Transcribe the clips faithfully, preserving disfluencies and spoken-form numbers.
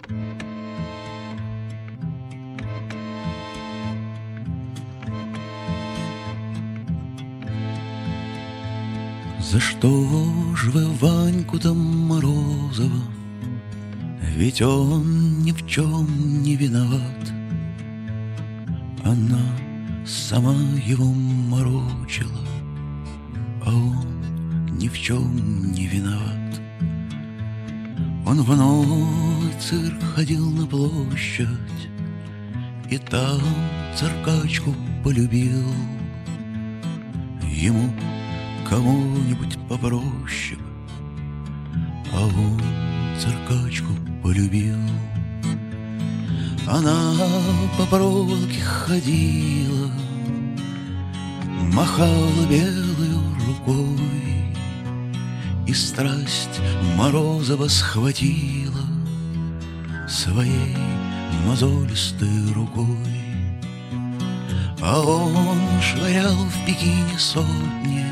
За что ж вы Ваньку-то Морозова? Ведь он ни в чем не виноват. Она сама его морочила, а он ни в чем не виноват. Он в новый цирк ходил на площадь, и там циркачку полюбил. Ему кому-нибудь попроще, а он циркачку полюбил. Она по проволоке ходила, махала белой рукой, и страсть Морозова схватила своей мозолистой рукой. А он швырял в Пекине сотни,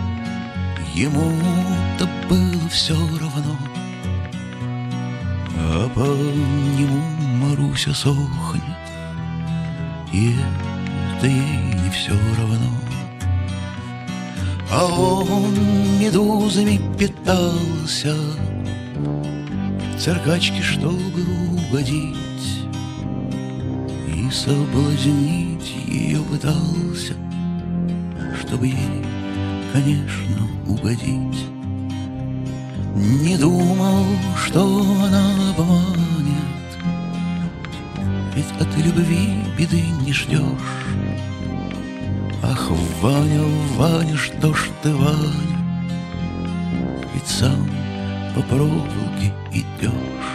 ему-то было все равно, а по нему Маруся сохнет, и это ей не все равно. А он медузами питался, циркачке, чтобы угодить, и соблазнить ее пытался, чтобы ей, конечно, угодить. Не думал, что она обманет, ведь от любви беды не ждешь. Ах, Ваня, Ваня, что ж ты, Ваня, ведь сам по проволоке идешь.